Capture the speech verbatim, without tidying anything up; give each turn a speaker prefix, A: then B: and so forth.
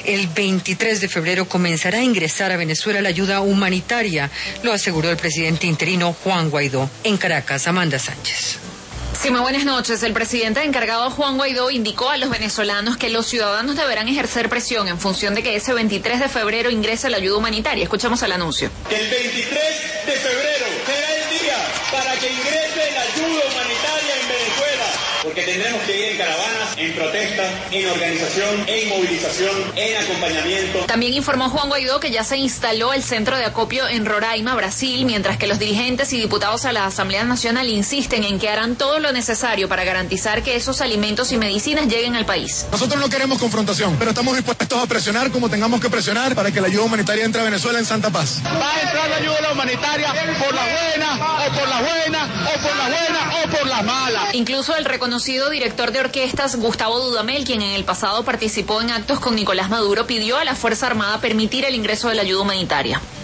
A: el veintitrés de febrero comenzará a ingresar a Venezuela la ayuda humanitaria, lo aseguró el presidente interino Juan Guaidó. En Caracas, Amanda Sánchez.
B: Sí, muy buenas noches. El presidente encargado Juan Guaidó indicó a los venezolanos que los ciudadanos deberán ejercer presión en función de que ese veintitrés de febrero ingrese la ayuda humanitaria. Escuchemos el anuncio.
C: Que el veintitrés de febrero será el día para que ingrese la ayuda humanitaria en Venezuela, porque tendremos que ir en caravanas, en protesta, en organización, en movilización, en acompañamiento.
B: También informó Juan Guaidó que ya se instaló el centro de acopio en Roraima, Brasil, mientras que los dirigentes y diputados a la Asamblea Nacional insisten en que harán todo lo necesario para garantizar que esos alimentos y medicinas lleguen al país.
D: Nosotros no queremos confrontación, pero estamos dispuestos a presionar como tengamos que presionar para que la ayuda humanitaria entre a Venezuela en santa paz.
E: Va a entrar la ayuda humanitaria por la buena, o por la buena, o por la buena, o por la mala.
B: Incluso el reconocido director de orquestas Gustavo Dudamel, quien en el pasado participó en actos con Nicolás Maduro, pidió a la Fuerza Armada permitir el ingreso de la ayuda humanitaria.